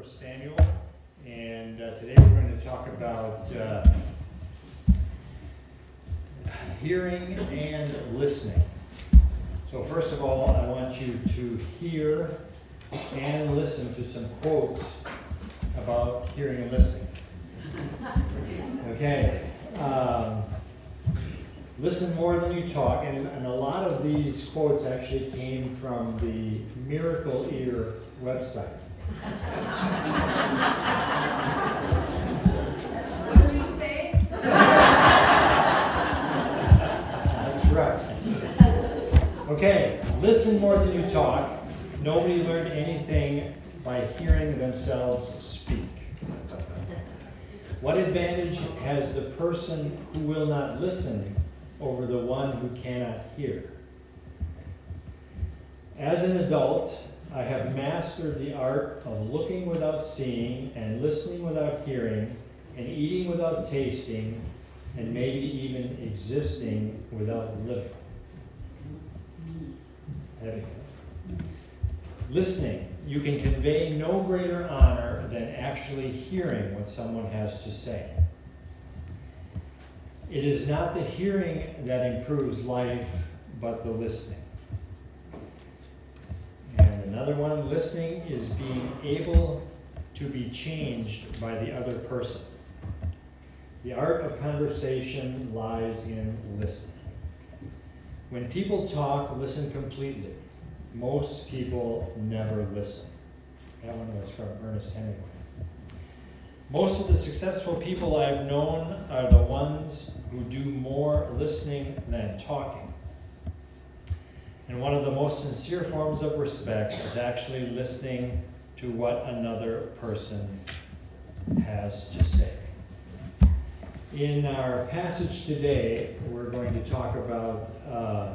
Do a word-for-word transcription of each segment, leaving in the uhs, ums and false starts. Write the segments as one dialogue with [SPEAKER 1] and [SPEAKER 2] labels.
[SPEAKER 1] First Samuel, and uh, today we're going to talk about uh, hearing and listening. So first of all, I want you to hear and listen to some quotes about hearing and listening. Okay. Um, listen more than you talk, and, and a lot of these quotes actually came from the Miracle Ear website.
[SPEAKER 2] What did you say?
[SPEAKER 1] That's right. Okay, listen more than you talk. Nobody learned anything by hearing themselves speak. What advantage has the person who will not listen over the one who cannot hear? As an adult, I have mastered the art of looking without seeing, and listening without hearing, and eating without tasting, and maybe even existing without living. Heavy. Listening. You can convey no greater honor than actually hearing what someone has to say. It is not the hearing that improves life, but the listening. And another one, listening is being able to be changed by the other person. The art of conversation lies in listening. When people talk, listen completely. Most people never listen. That one was from Ernest Hemingway. Most of the successful people I've known are the ones who do more listening than talking. And one of the most sincere forms of respect is actually listening to what another person has to say. In our passage today, we're going to talk about uh,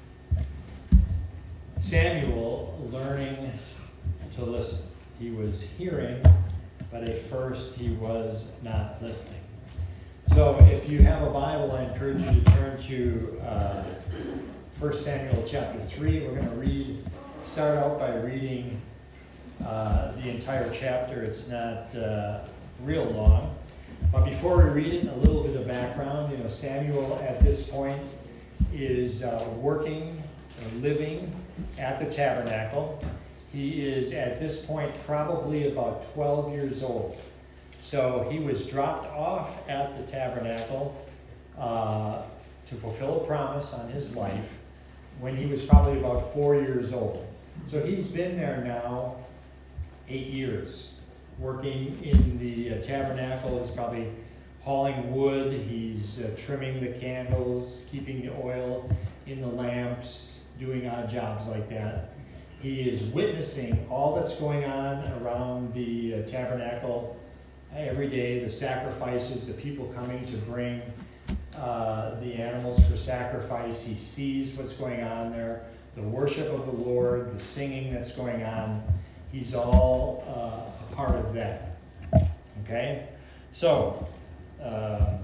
[SPEAKER 1] Samuel learning to listen. He was hearing, but at first he was not listening. So if you have a Bible, I encourage you to turn to uh, First Samuel chapter three. We're going to read, start out by reading uh, the entire chapter. It's not uh, real long. But before we read it, a little bit of background. You know, Samuel at this point is uh, working, or living at the tabernacle. He is at this point probably about twelve years old. So he was dropped off at the tabernacle uh, to fulfill a promise on his life when he was probably about four years old. So he's been there now eight years, working in the uh, tabernacle. He's probably hauling wood. He's uh, trimming the candles, keeping the oil in the lamps, doing odd jobs like that. He is witnessing all that's going on around the uh, tabernacle every day, the sacrifices, the people coming to bring uh, the animals for sacrifice. He sees what's going on there, the worship of the Lord, the singing that's going on. He's all uh, a part of that. Okay? So, um,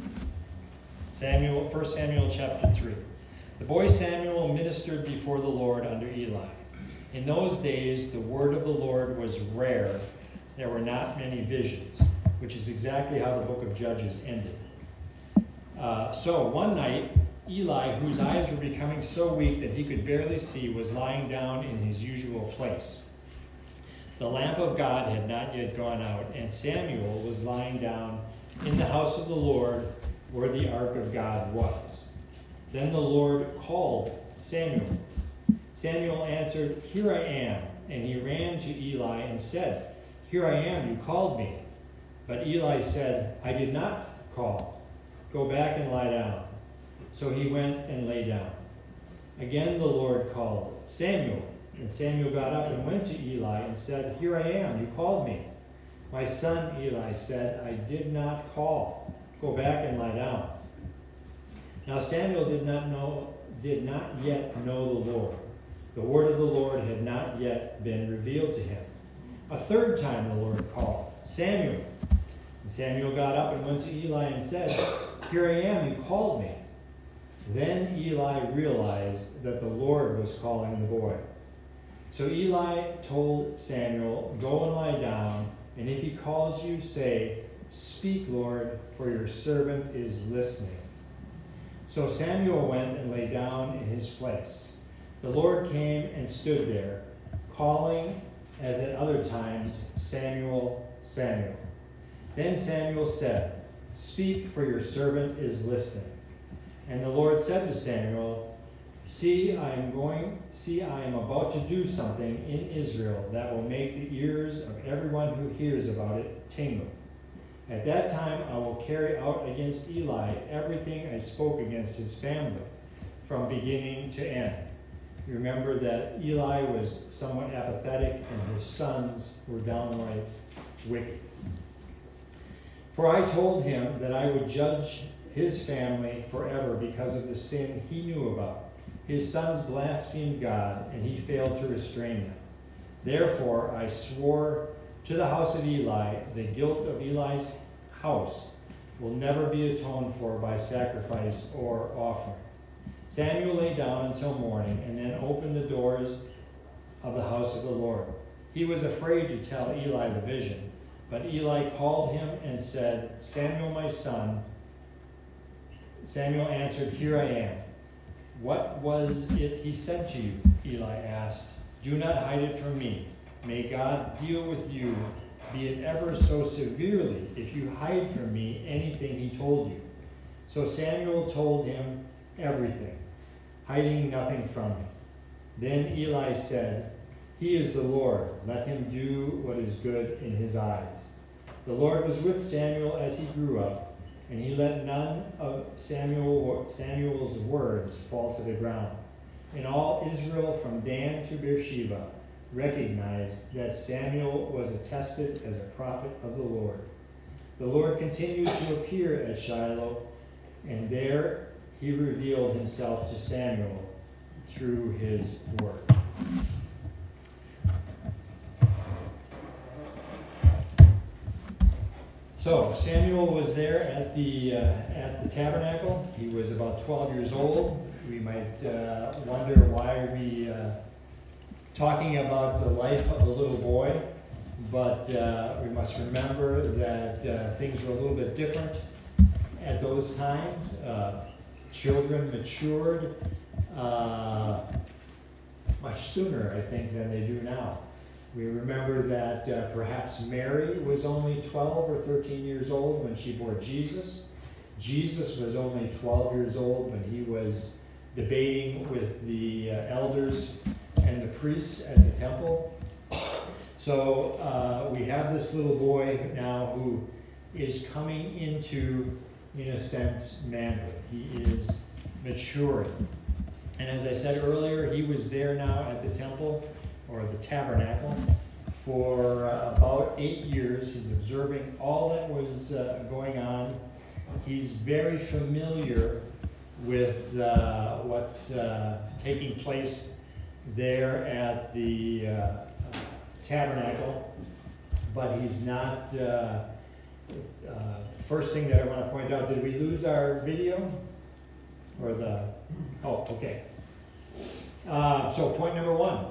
[SPEAKER 1] Samuel, First Samuel chapter three. The boy Samuel ministered before the Lord under Eli. In those days, the word of the Lord was rare. There were not many visions, which is exactly how the book of Judges ended. Uh, so one night, Eli, whose eyes were becoming so weak that he could barely see, was lying down in his usual place. The lamp of God had not yet gone out, and Samuel was lying down in the house of the Lord where the ark of God was. Then the Lord called Samuel. Samuel answered, "Here I am." And he ran to Eli and said, "Here I am, you called me." But Eli said, "I did not call. Go back and lie down." So he went and lay down. Again the Lord called, "Samuel." And Samuel got up and went to Eli and said, "Here I am, you called me." "My son," Eli said, "I did not call. Go back and lie down." Now Samuel did not know, did not yet know the Lord. The word of the Lord had not yet been revealed to him. A third time the Lord called, "Samuel." And Samuel got up and went to Eli and said, "Here I am, you called me." Then Eli realized that the Lord was calling the boy. So Eli told Samuel, "Go and lie down, and if he calls you, say, 'Speak, Lord, for your servant is listening.'" So Samuel went and lay down in his place. The Lord came and stood there, calling, as at other times, "Samuel, Samuel." Then Samuel said, "Speak, for your servant is listening." And the Lord said to Samuel, See, I am going, see, I am about to do something in Israel that will make the ears of everyone who hears about it tingle. At that time I will carry out against Eli everything I spoke against his family, from beginning to end. You remember that Eli was somewhat apathetic and his sons were downright wicked. For I told him that I would judge his family forever because of the sin he knew about. His sons blasphemed God, and he failed to restrain them. Therefore I swore to the house of Eli, the guilt of Eli's house will never be atoned for by sacrifice or offering. Samuel lay down until morning, and then opened the doors of the house of the Lord. He was afraid to tell Eli the vision, but Eli called him and said, "Samuel, my son." Samuel answered, "Here I am." "What was it he said to you?" Eli asked. "Do not hide it from me. May God deal with you, be it ever so severely, if you hide from me anything he told you." So Samuel told him everything, hiding nothing from him. Then Eli said, "He is the Lord. Let him do what is good in his eyes." The Lord was with Samuel as he grew up, and he let none of Samuel, Samuel's words fall to the ground. And all Israel from Dan to Beersheba recognized that Samuel was attested as a prophet of the Lord. The Lord continued to appear at Shiloh, and there he revealed himself to Samuel through his word. So Samuel was there at the uh, at the tabernacle. He was about twelve years old. We might uh, wonder why we uh, talking about the life of a little boy, but uh, we must remember that uh, things were a little bit different at those times. Uh, children matured uh, much sooner, I think, than they do now. We remember that uh, perhaps Mary was only twelve or thirteen years old when she bore Jesus. Jesus was only twelve years old when he was debating with the uh, elders and the priests at the temple. So uh, we have this little boy now who is coming into, in a sense, manhood. He is maturing. And as I said earlier, he was there now at the temple, or the tabernacle, for uh, about eight years. He's observing all that was uh, going on. He's very familiar with uh, what's uh, taking place there at the uh, tabernacle, but he's not. Uh, uh, first thing that I want to point out, did we lose our video? Or the, oh, okay. Uh, so point number one.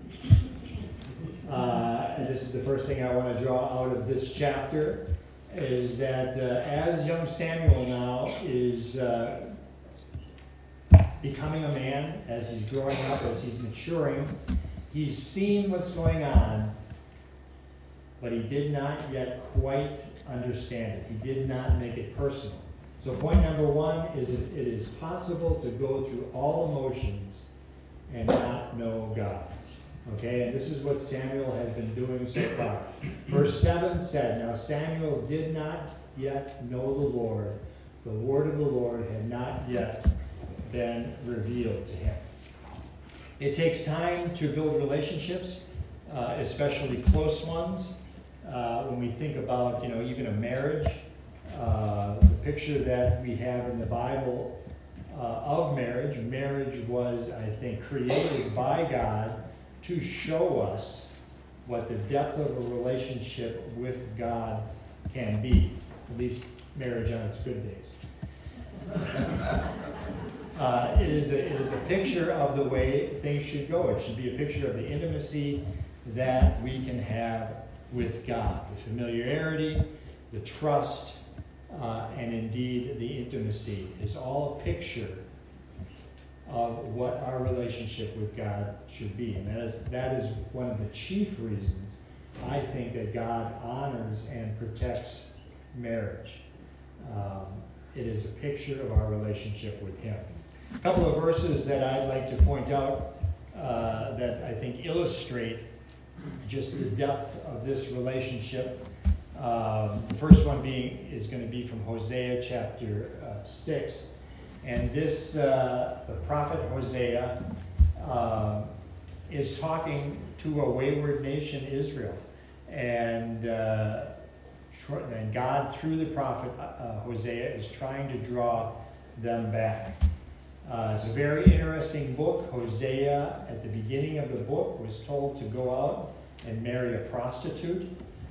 [SPEAKER 1] Uh, and this is the first thing I want to draw out of this chapter, is that uh, as young Samuel now is uh, becoming a man, as he's growing up, as he's maturing, he's seen what's going on, but he did not yet quite understand it. He did not make it personal. So point number one is that it is possible to go through all emotions and not know God. Okay, and this is what Samuel has been doing so far. Verse seven said, "Now Samuel did not yet know the Lord. The word of the Lord had not yet been revealed to him." It takes time to build relationships, uh, especially close ones. Uh, when we think about, you know, even a marriage, uh, the picture that we have in the Bible uh, of marriage, marriage was, I think, created by God to show us what the depth of a relationship with God can be, at least marriage on its good days. Uh, it is a, it is a picture of the way things should go. It should be a picture of the intimacy that we can have with God, the familiarity, the trust, uh, and indeed the intimacy is all a picture of what our relationship with God should be. And that is, that is one of the chief reasons I think that God honors and protects marriage. Um, it is a picture of our relationship with Him. A couple of verses that I'd like to point out uh, that I think illustrate just the depth of this relationship. Um, the first one being is going to be from Hosea chapter uh, six. And this, uh, the prophet Hosea uh, is talking to a wayward nation, Israel. And, uh, tr- and God, through the prophet uh, Hosea, is trying to draw them back. Uh, it's a very interesting book. Hosea, at the beginning of the book, was told to go out and marry a prostitute.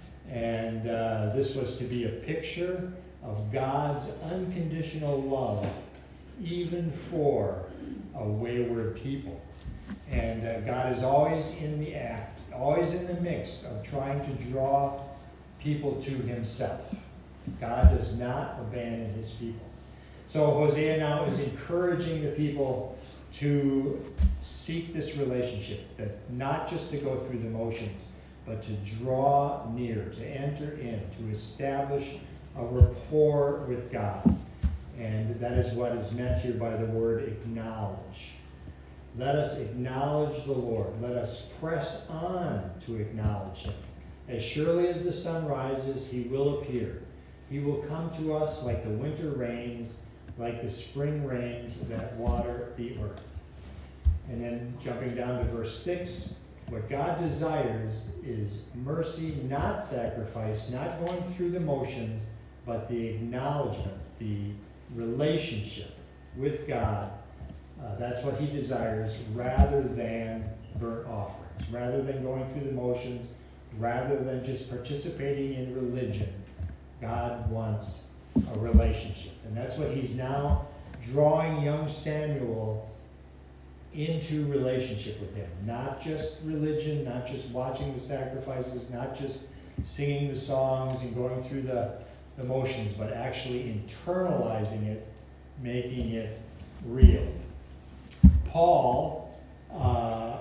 [SPEAKER 1] And uh, this was to be a picture of God's unconditional love, even for a wayward people. And uh, God is always in the act, always in the mix of trying to draw people to Himself. God does not abandon His people. So Hosea now is encouraging the people to seek this relationship, that not just to go through the motions, but to draw near, to enter in, to establish a rapport with God. And that is what is meant here by the word acknowledge. Let us acknowledge the Lord. Let us press on to acknowledge Him. As surely as the sun rises, He will appear. He will come to us like the winter rains, like the spring rains that water the earth. And then jumping down to verse six, what God desires is mercy, not sacrifice, not going through the motions, but the acknowledgement, the relationship with God. Uh, that's what He desires, rather than burnt offerings, rather than going through the motions, rather than just participating in religion. God wants a relationship. And that's what He's now drawing young Samuel into relationship with Him. Not just religion, not just watching the sacrifices, not just singing the songs and going through the, the motions, but actually internalizing it, making it real. Paul, uh,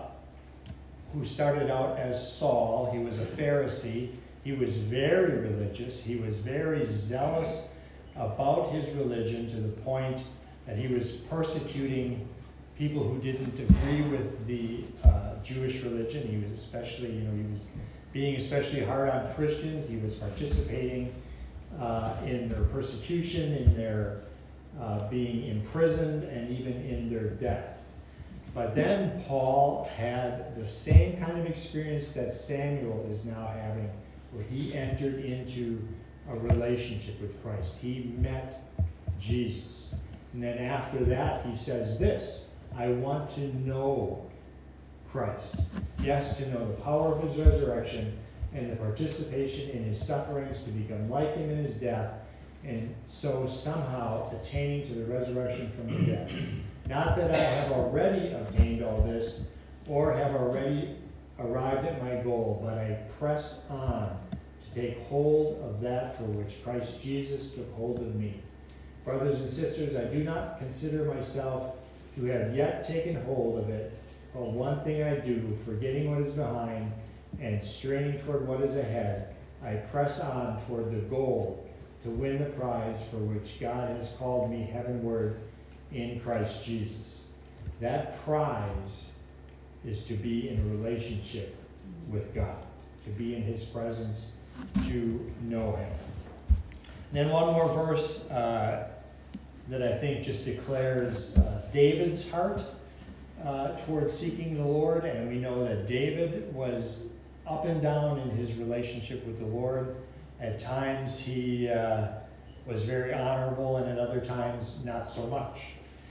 [SPEAKER 1] who started out as Saul, he was a Pharisee. He was very religious. He was very zealous about his religion to the point that he was persecuting people who didn't agree with the uh, Jewish religion. He was especially, you know, he was being especially hard on Christians. He was participating uh, in their persecution, in their uh, being imprisoned, and even in their death. But then Paul had the same kind of experience that Samuel is now having, where he entered into a relationship with Christ. He met Jesus. And then after that, he says this, I want to know Christ. Yes, to know the power of His resurrection and the participation in His sufferings, to become like Him in His death, and so somehow attaining to the resurrection from the dead. Not that I have already obtained all this or have already arrived at my goal, but I press on to take hold of that for which Christ Jesus took hold of me. Brothers and sisters, I do not consider myself to have yet taken hold of it, but one thing I do, forgetting what is behind and straining toward what is ahead, I press on toward the goal to win the prize for which God has called me heavenward in Christ Jesus. That prize is to be in a relationship with God, to be in His presence, to know Him. And then one more verse uh, that I think just declares uh, David's heart uh, towards seeking the Lord. And we know that David was up and down in his relationship with the Lord. At times he uh, was very honorable, and at other times not so much.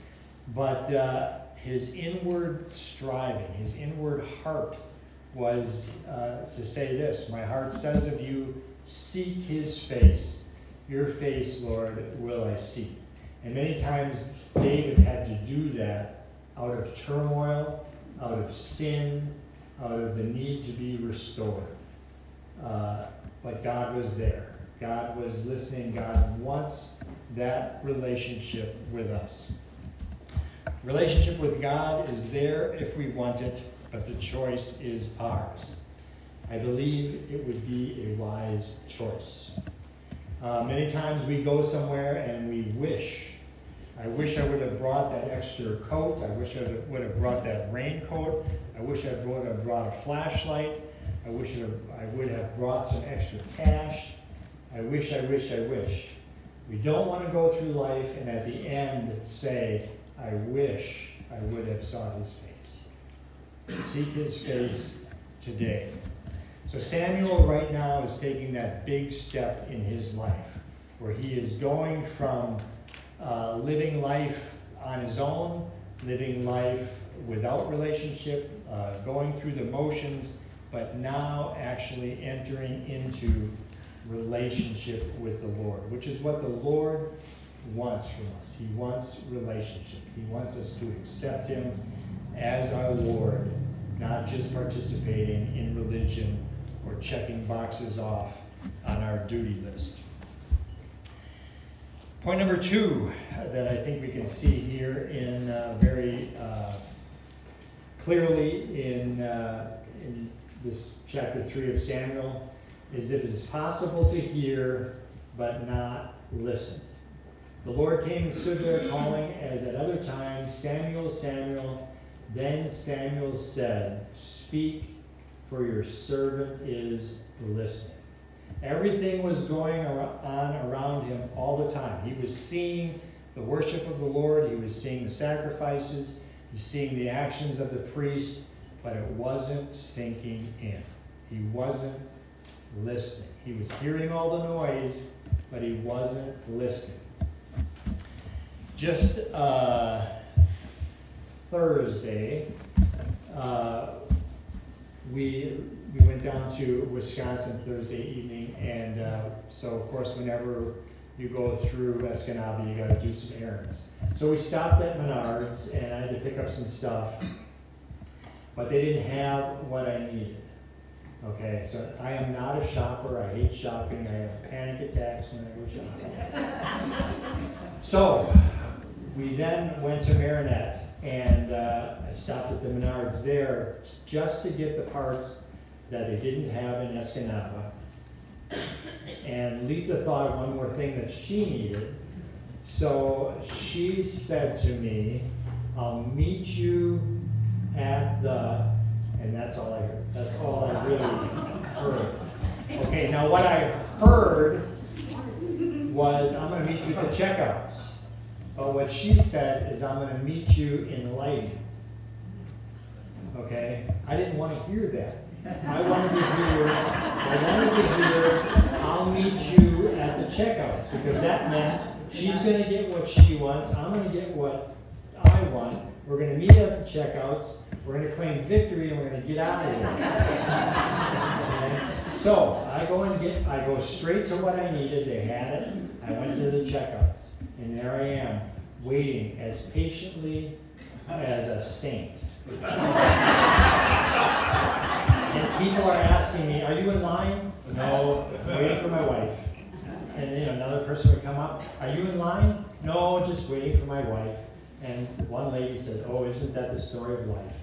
[SPEAKER 1] But uh, his inward striving, his inward heart was uh, to say this, my heart says of you, seek His face. Your face, Lord, will I seek. And many times David had to do that out of turmoil, out of sin, out of the need to be restored. Uh, but God was there. God was listening. God wants that relationship with us. Relationship with God is there if we want it, but the choice is ours. I believe it would be a wise choice. Uh, many times we go somewhere and we wish. I wish I would have brought that extra coat. I wish I would have brought that raincoat. I wish I would have brought a flashlight. I wish I would have brought some extra cash. I wish, I wish, I wish. We don't want to go through life and at the end say, I wish I would have sought his face. Seek his face today. So Samuel right now is taking that big step in his life where he is going from uh, living life on his own, living life without relationship, uh, going through the motions, but now actually entering into relationship with the Lord, which is what the Lord wants from us. He wants relationship. He wants us to accept him as our Lord, not just participating in religion or checking boxes off on our duty list. Point number two that I think we can see here in uh, very uh, clearly in, uh, in this chapter three of Samuel is that it is possible to hear but not listen. The Lord came and stood there calling as at other times, Samuel, Samuel. Then Samuel said, speak, for your servant is listening. Everything was going on around him all the time. He was seeing the worship of the Lord. He was seeing the sacrifices. He was seeing the actions of the priest, but it wasn't sinking in. He wasn't listening. He was hearing all the noise, but he wasn't listening. Just uh, Thursday, uh, we we went down to Wisconsin Thursday evening, and uh, so of course whenever you go through Escanaba, you got to do some errands. So we stopped at Menards, and I had to pick up some stuff, but they didn't have what I needed. Okay, so I am not a shopper. I hate shopping. I have panic attacks when I go shopping. So we then went to Marinette, and uh, I stopped at the Menards there just to get the parts that they didn't have in Escanaba. And Lita thought of one more thing that she needed. So she said to me, I'll meet you at the, and that's all I heard. That's all I really heard. Okay, now what I heard was, I'm going to meet you at the checkouts. But what she said is, I'm going to meet you in lighting. Okay? I didn't want to hear that. I wanted to hear, I wanted to hear, I'll meet you at the checkouts, because that meant she's going to get what she wants, I'm going to get what I want. We're going to meet at the checkouts, we're going to claim victory, and we're going to get out of here. Okay? So I go and get, I go straight to what I needed. They had it. I went to the checkouts, and there I am, waiting as patiently as a saint. And people are asking me, are you in line? No, waiting for my wife. And then another person would come up, are you in line? No, just waiting for my wife. And one lady says, oh, isn't that the story of life?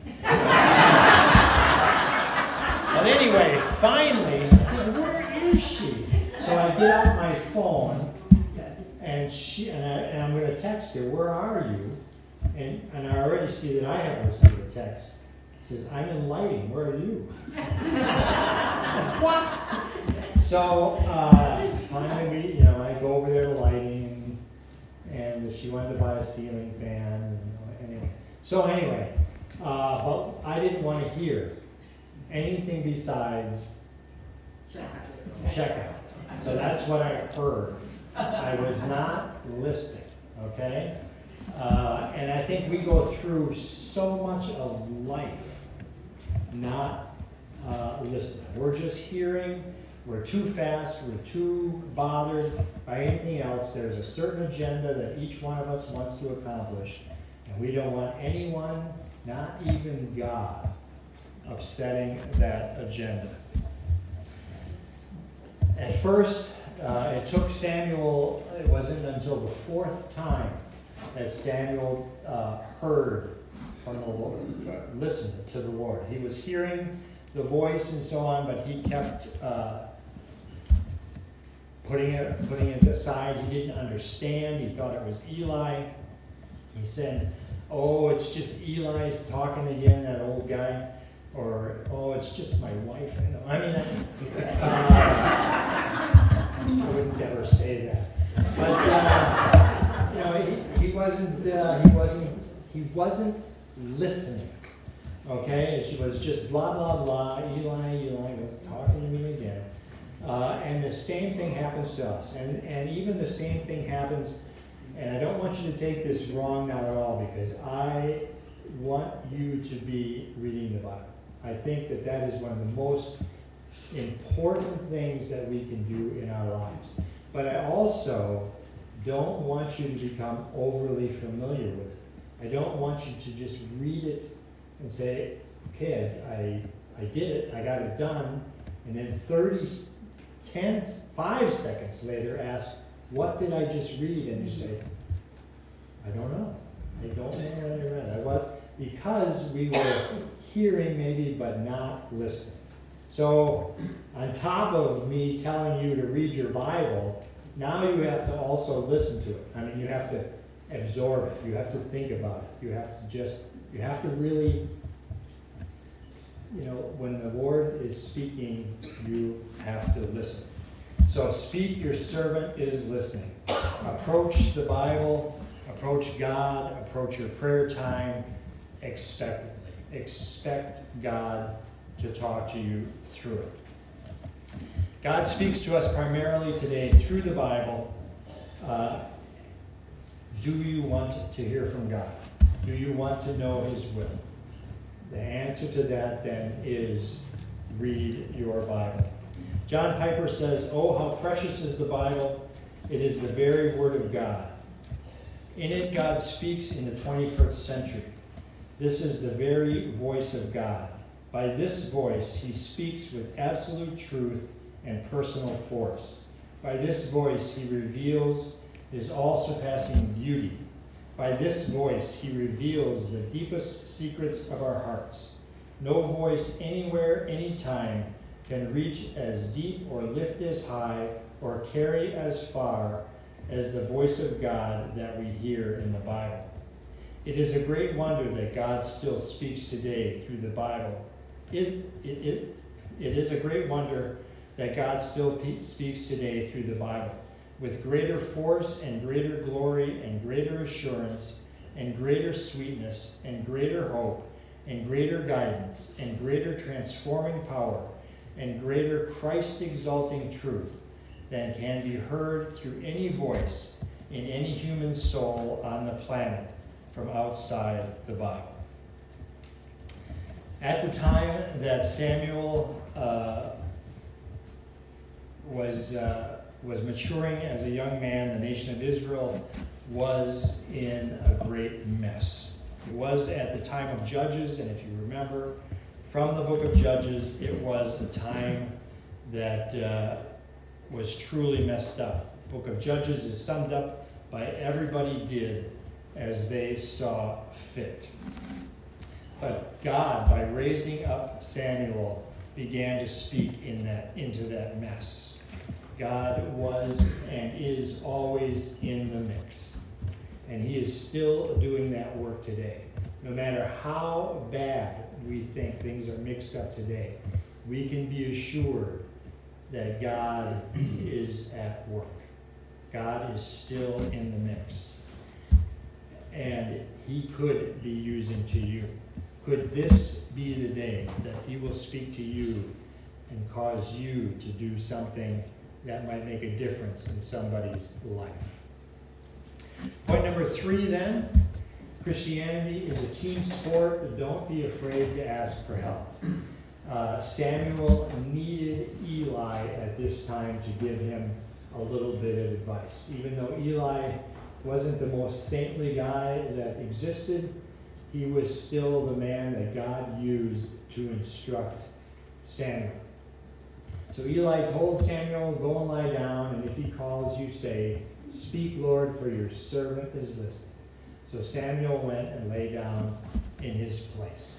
[SPEAKER 1] But anyway, finally, where is she? So I get out my phone, and she and, I, and I'm going to text her, where are you? And, and I already see that I haven't received a text. It says, I'm in lighting, where are you? What? So uh, finally, we, you know, I go over there to lighting, and she wanted to buy a ceiling fan. And, anyway. So anyway, uh, but I didn't want to hear anything besides checkout. So that's what I heard. I was not listening, okay? Uh, and I think we go through so much of life not uh, listening. We're just hearing, we're too fast, we're too bothered by anything else. There's a certain agenda that each one of us wants to accomplish, and we don't want anyone, not even God, upsetting that agenda. At first, uh, it took Samuel, it wasn't until the fourth time that Samuel uh, heard from the Lord, listened to the Lord. He was hearing the voice and so on, but he kept uh, putting it putting it aside. He didn't understand. He thought it was Eli. He said, "Oh, it's just Eli's talking again, that old guy," or "Oh, it's just my wife." You know, I mean, uh, I wouldn't ever say that, but uh, you know, he, he wasn't uh, he wasn't he wasn't listening. Okay, she was just blah blah blah. Eli, Eli was talking to me again. Uh, and the same thing happens to us. And, and even the same thing happens, and I don't want you to take this wrong, not at all, because I want you to be reading the Bible. I think that that is one of the most important things that we can do in our lives. But I also don't want you to become overly familiar with it. I don't want you to just read it and say, okay, I, I did it, I got it done, and then thirty, ten, five seconds later ask, what did I just read? And you say, I don't know. I don't know what I read. I was, because we were hearing maybe, but not listening. So on top of me telling you to read your Bible, now you have to also listen to it. I mean, you have to absorb it. You have to think about it. You have to just, you have to really, you know, when the Lord is speaking, you have to listen. So speak, your servant is listening. Approach the Bible, approach God, approach your prayer time expectantly. Expect God to talk to you through it. God speaks to us primarily today through the Bible. Uh, do you want to hear from God? Do you want to know His will? The answer to that then is read your Bible. John Piper says, "Oh, how precious is the Bible. It is the very word of God. In it, God speaks in the twenty-first century. This is the very voice of God. By this voice, He speaks with absolute truth and personal force. By this voice, He reveals His all-surpassing beauty. By this voice, He reveals the deepest secrets of our hearts. No voice anywhere, anytime can reach as deep or lift as high or carry as far as the voice of God that we hear in the Bible. It is a great wonder that God still speaks today through the Bible. It, it, it, it is a great wonder that God still speaks today through the Bible, with greater force and greater glory and greater assurance and greater sweetness and greater hope and greater guidance and greater transforming power and greater Christ-exalting truth than can be heard through any voice in any human soul on the planet from outside the Bible." At the time that Samuel uh, was uh, was maturing as a young man, the nation of Israel was in a great mess. It was at the time of Judges, and if you remember from the book of Judges, it was a time that uh, was truly messed up. The book of Judges is summed up by everybody did as they saw fit. But God, by raising up Samuel, began to speak in that into that mess. God was and is always in the mix. And He is still doing that work today. No matter how bad we think things are mixed up today, we can be assured that God is at work. God is still in the mix. And He could be using to you. Could this be the day that He will speak to you and cause you to do something that might make a difference in somebody's life? Point number three then, Christianity is a team sport, but don't be afraid to ask for help. uh, Samuel needed Eli at this time to give him a little bit of advice. Even though Eli wasn't the most saintly guy that existed, he was still the man that God used to instruct Samuel. So Eli told Samuel, "Go and lie down, and if he calls you, say, 'Speak, Lord, for your servant is listening.'" So Samuel went and lay down in his place.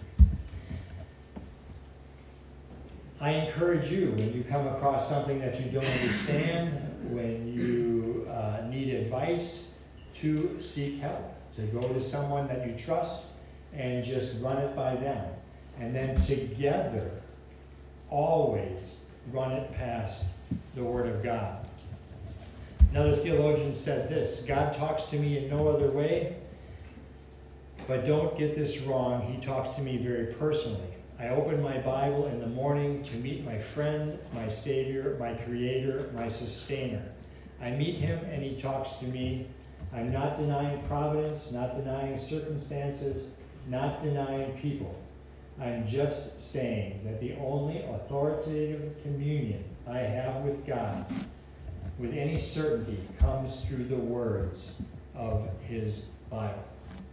[SPEAKER 1] I encourage you, when you come across something that you don't understand, when you uh, need advice, to seek help, to go to someone that you trust and just run it by them. And then together, always run it past the Word of God. Another theologian said this: "God talks to me in no other way, but don't get this wrong, he talks to me very personally. I open my Bible in the morning to meet my friend, my Savior, my Creator, my Sustainer. I meet him and he talks to me. I'm not denying providence, not denying circumstances, not denying people. I'm just saying that the only authoritative communion I have with God, with any certainty, comes through the words of his Bible."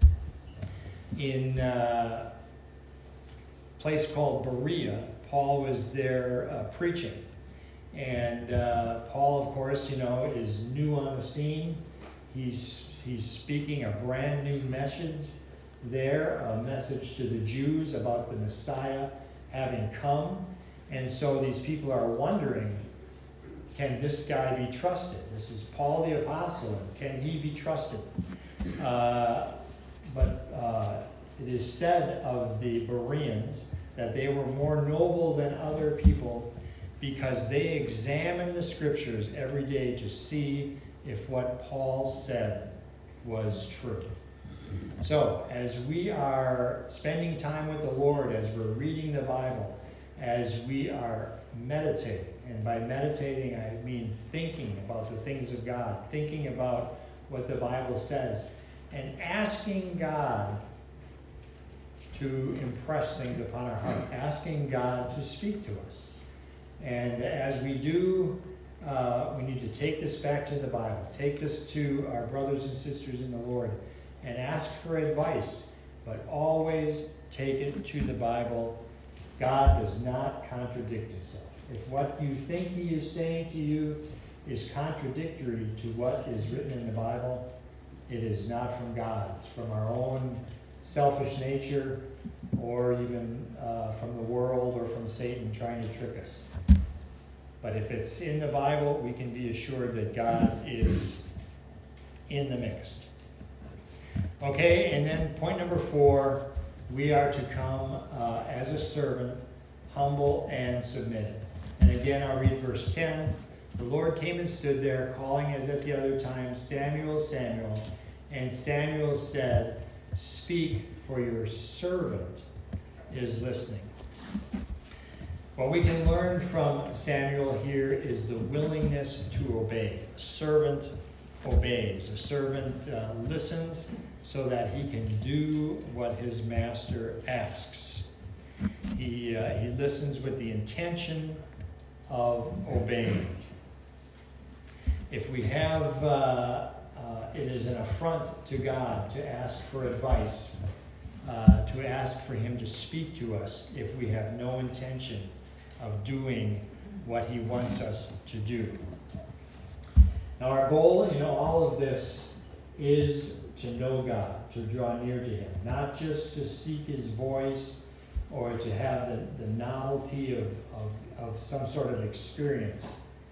[SPEAKER 1] In uh, a place called Berea, Paul was there uh, preaching. And uh, Paul, of course, you know, is new on the scene. He's, he's speaking a brand new message there, a message to the Jews about the Messiah having come. And so these people are wondering, can this guy be trusted? This is Paul the Apostle. Can he be trusted? Uh, but uh, it is said of the Bereans that they were more noble than other people because they examined the scriptures every day to see if what Paul said was true. So, as we are spending time with the Lord, as we're reading the Bible, as we are meditating, and by meditating I mean thinking about the things of God, thinking about what the Bible says, and asking God to impress things upon our heart, asking God to speak to us. And as we do, uh, we need to take this back to the Bible, take this to our brothers and sisters in the Lord, and ask for advice, but always take it to the Bible. God does not contradict himself. If what you think he is saying to you is contradictory to what is written in the Bible, it is not from God. It's from our own selfish nature, or even uh, from the world or from Satan trying to trick us. But if it's in the Bible, we can be assured that God is in the mix. Okay, and then point number four, we are to come uh, as a servant, humble and submitted. And again, I'll read verse ten. "The Lord came and stood there, calling as at the other time, 'Samuel, Samuel.' And Samuel said, 'Speak, for your servant is listening.'" What we can learn from Samuel here is the willingness to obey. A servant obeys. A servant uh, listens so that he can do what his master asks. He, uh, he listens with the intention of obeying. If we have, uh, uh, it is an affront to God to ask for advice, uh, to ask for him to speak to us if we have no intention of doing what he wants us to do. Now, our goal in all of this is to know God, to draw near to him, not just to seek his voice or to have the, the novelty of, of, of some sort of experience.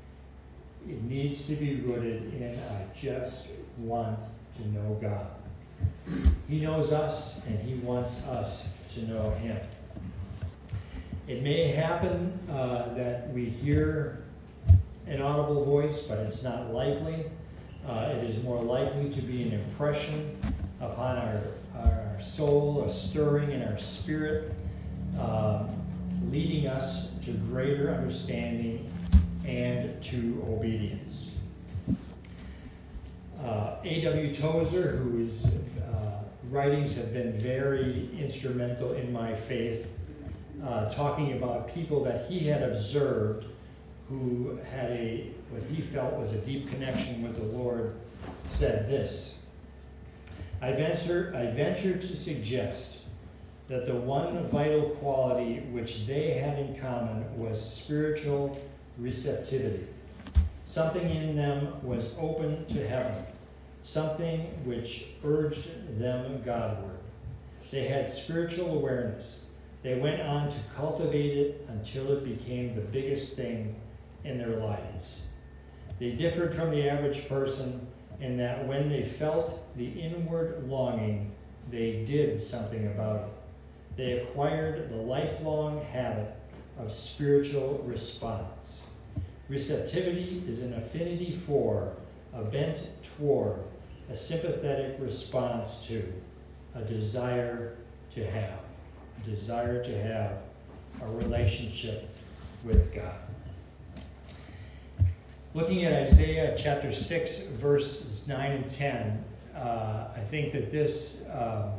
[SPEAKER 1] It needs to be rooted in, I just want to know God. He knows us, and he wants us to know him. It may happen uh, that we hear an audible voice, but it's not likely. Uh, it is more likely to be an impression upon our, our soul, a stirring in our spirit, um, leading us to greater understanding and to obedience. Uh, A W Tozer, whose uh, writings have been very instrumental in my faith, uh, talking about people that he had observed who had a, what he felt was a deep connection with the Lord, said this: I venture, I venture to suggest that the one vital quality which they had in common was spiritual receptivity. Something in them was open to heaven, something which urged them Godward. They had spiritual awareness. They went on to cultivate it until it became the biggest thing in their lives. They differed from the average person in that when they felt the inward longing, they did something about it. They acquired the lifelong habit of spiritual response. Receptivity is an affinity for, a bent toward, a sympathetic response to, a desire to have, a desire to have a relationship with God. Looking at Isaiah chapter six, verses nine and ten, uh, I think that this um,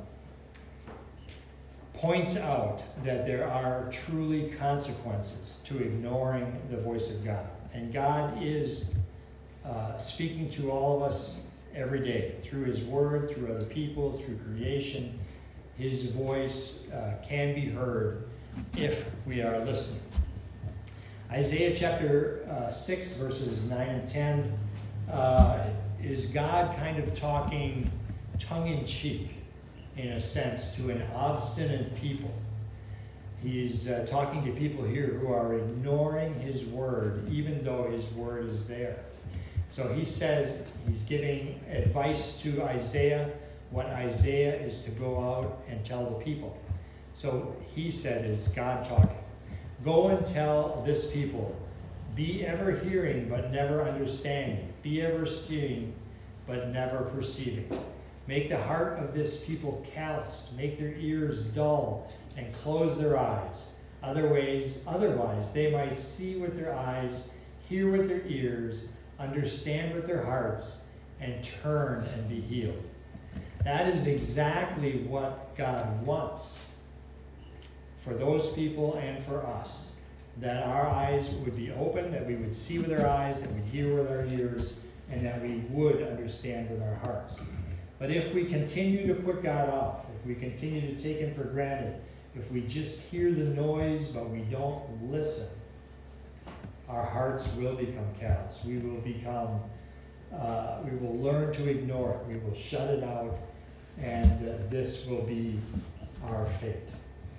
[SPEAKER 1] points out that there are truly consequences to ignoring the voice of God. And God is uh, speaking to all of us every day through his word, through other people, through creation. His voice uh, can be heard if we are listening. Isaiah chapter uh, six, verses nine and ten, uh, is God kind of talking tongue-in-cheek, in a sense, to an obstinate people. He's uh, talking to people here who are ignoring his word, even though his word is there. So he says, he's giving advice to Isaiah, what Isaiah is to go out and tell the people. So he said, is God talking, go and tell this people, be ever hearing but never understanding, be ever seeing but never perceiving. Make the heart of this people calloused, make their ears dull, and close their eyes. Other ways, otherwise, they might see with their eyes, hear with their ears, understand with their hearts, and turn and be healed. That is exactly what God wants for those people and for us. That our eyes would be open, that we would see with our eyes, that we'd hear with our ears, and that we would understand with our hearts. But if we continue to put God off, if we continue to take him for granted, if we just hear the noise but we don't listen, our hearts will become callous. We will become, uh, we will learn to ignore it. We will shut it out, and uh, this will be our fate.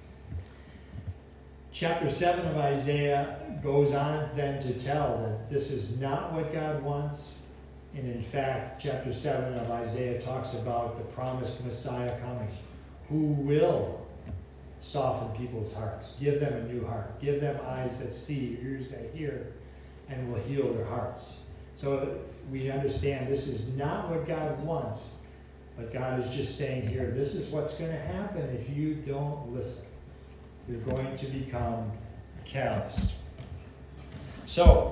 [SPEAKER 1] Chapter seven of Isaiah goes on then to tell that this is not what God wants. And in fact, chapter seven of Isaiah talks about the promised Messiah coming, who will soften people's hearts, give them a new heart, give them eyes that see, ears that hear, and will heal their hearts. So we understand this is not what God wants, but God is just saying here, this is what's going to happen if you don't listen. You're going to become calloused. So,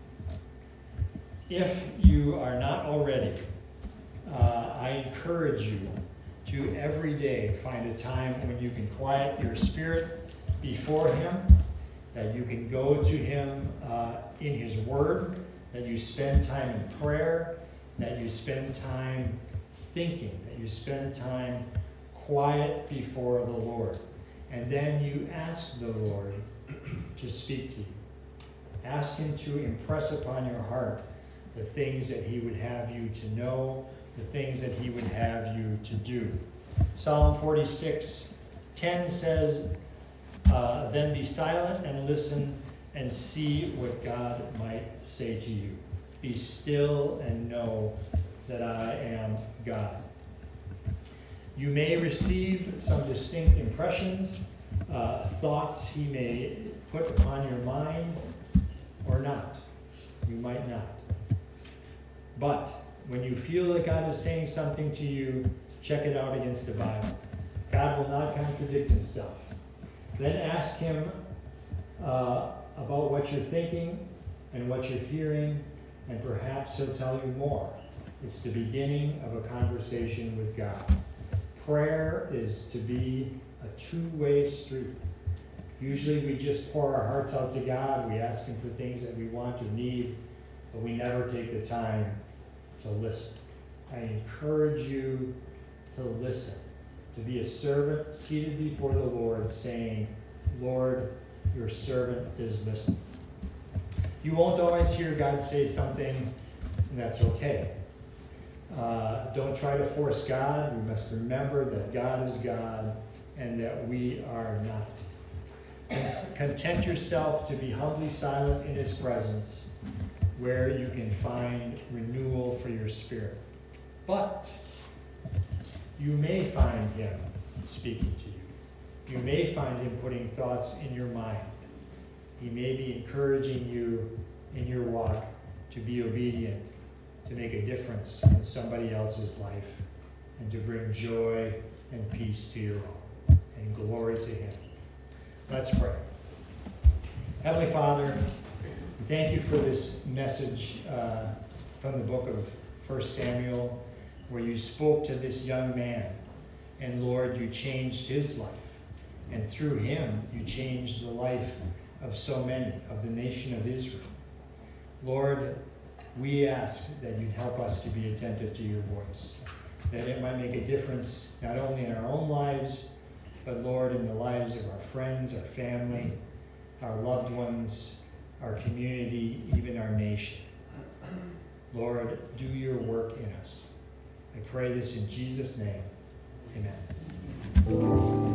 [SPEAKER 1] if you are not already, uh, I encourage you to every day find a time when you can quiet your spirit before him, that you can go to him uh, in his word, that you spend time in prayer, that you spend time thinking, that you spend time quiet before the Lord. And then you ask the Lord to speak to you. Ask him to impress upon your heart the things that he would have you to know, the things that he would have you to do. Psalm forty-six ten says, uh, then be silent and listen and see what God might say to you. Be still and know that I am God. You may receive some distinct impressions, uh, thoughts he may put upon your mind, or not. You might not. But when you feel that God is saying something to you, check it out against the Bible. God will not contradict himself. Then ask him uh, about what you're thinking and what you're hearing, and perhaps he'll tell you more. It's the beginning of a conversation with God. Prayer is to be a two-way street. Usually we just pour our hearts out to God. We ask him for things that we want or need, but we never take the time to listen. I encourage you to listen, to be a servant seated before the Lord saying, Lord, your servant is listening. You won't always hear God say something, and that's okay. Uh, don't try to force God. We must remember that God is God and that we are not. Content yourself to be humbly silent in his presence, where you can find renewal for your spirit. But you may find him speaking to you. You may find him putting thoughts in your mind. He may be encouraging you in your walk to be obedient, to make a difference in somebody else's life, and to bring joy and peace to your own, and glory to him. Let's pray. Heavenly Father, we thank you for this message uh, from the book of First Samuel, where you spoke to this young man, and Lord, you changed his life. And through him, you changed the life of so many, of the nation of Israel. Lord, we ask that you'd help us to be attentive to your voice, that it might make a difference not only in our own lives, but Lord, in the lives of our friends, our family, our loved ones, our community, even our nation. Lord, do your work in us. I pray this in Jesus' name. Amen.